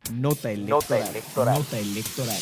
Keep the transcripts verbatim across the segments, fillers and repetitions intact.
Nota electoral. Nota electoral. Nota electoral.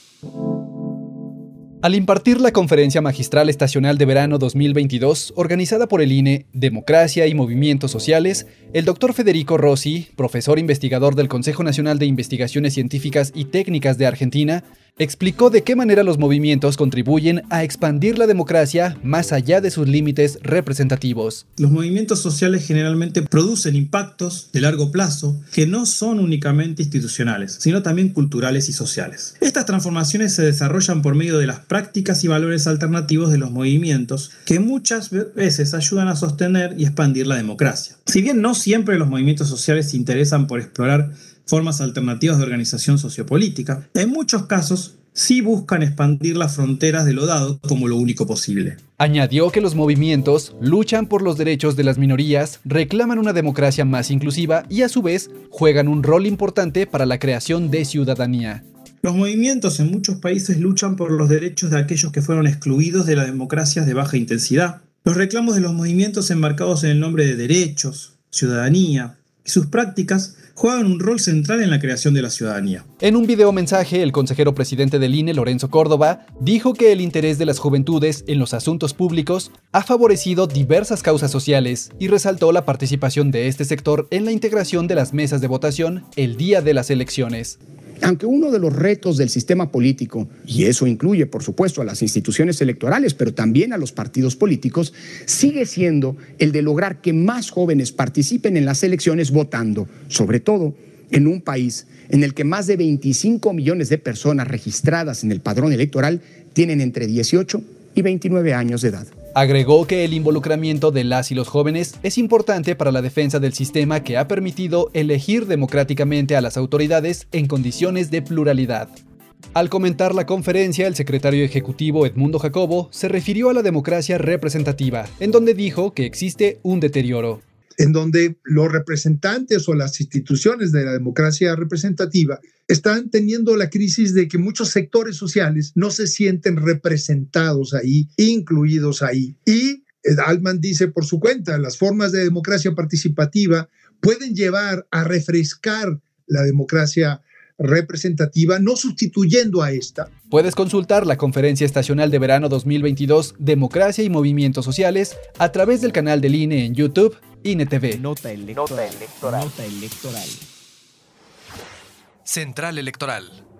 Al impartir la Conferencia Magistral Estacional de Verano dos mil veintidós, organizada por el I N E, Democracia y Movimientos Sociales, el doctor Federico Rossi, profesor investigador del Consejo Nacional de Investigaciones Científicas y Técnicas de Argentina, explicó de qué manera los movimientos contribuyen a expandir la democracia más allá de sus límites representativos. Los movimientos sociales generalmente producen impactos de largo plazo que no son únicamente institucionales, sino también culturales y sociales. Estas transformaciones se desarrollan por medio de las prácticas y valores alternativos de los movimientos que muchas veces ayudan a sostener y expandir la democracia. Si bien no siempre los movimientos sociales se interesan por explorar formas alternativas de organización sociopolítica, en muchos casos sí buscan expandir las fronteras de lo dado como lo único posible. Añadió que los movimientos luchan por los derechos de las minorías, reclaman una democracia más inclusiva y a su vez juegan un rol importante para la creación de ciudadanía. Los movimientos en muchos países luchan por los derechos de aquellos que fueron excluidos de las democracias de baja intensidad. Los reclamos de los movimientos enmarcados en el nombre de derechos, ciudadanía y sus prácticas juegan un rol central en la creación de la ciudadanía. En un video mensaje, el consejero presidente del I N E, Lorenzo Córdoba, dijo que el interés de las juventudes en los asuntos públicos ha favorecido diversas causas sociales y resaltó la participación de este sector en la integración de las mesas de votación el día de las elecciones. Aunque uno de los retos del sistema político, y eso incluye por supuesto a las instituciones electorales, pero también a los partidos políticos, sigue siendo el de lograr que más jóvenes participen en las elecciones votando, sobre todo en un país en el que más de veinticinco millones de personas registradas en el padrón electoral tienen entre dieciocho y veintinueve años de edad. Agregó que el involucramiento de las y los jóvenes es importante para la defensa del sistema que ha permitido elegir democráticamente a las autoridades en condiciones de pluralidad. Al comentar la conferencia, el secretario ejecutivo Edmundo Jacobo se refirió a la democracia representativa, en donde dijo que existe un deterioro. En donde los representantes o las instituciones de la democracia representativa están teniendo la crisis de que muchos sectores sociales no se sienten representados ahí, incluidos ahí. Y Altman dice por su cuenta, las formas de democracia participativa pueden llevar a refrescar la democracia representativa, no sustituyendo a esta. Puedes consultar la Conferencia Estacional de Verano dos mil veintidós, Democracia y Movimientos Sociales, a través del canal del I N E en YouTube, I N E T V. Nota electoral. Nota electoral. Nota electoral. Central Electoral.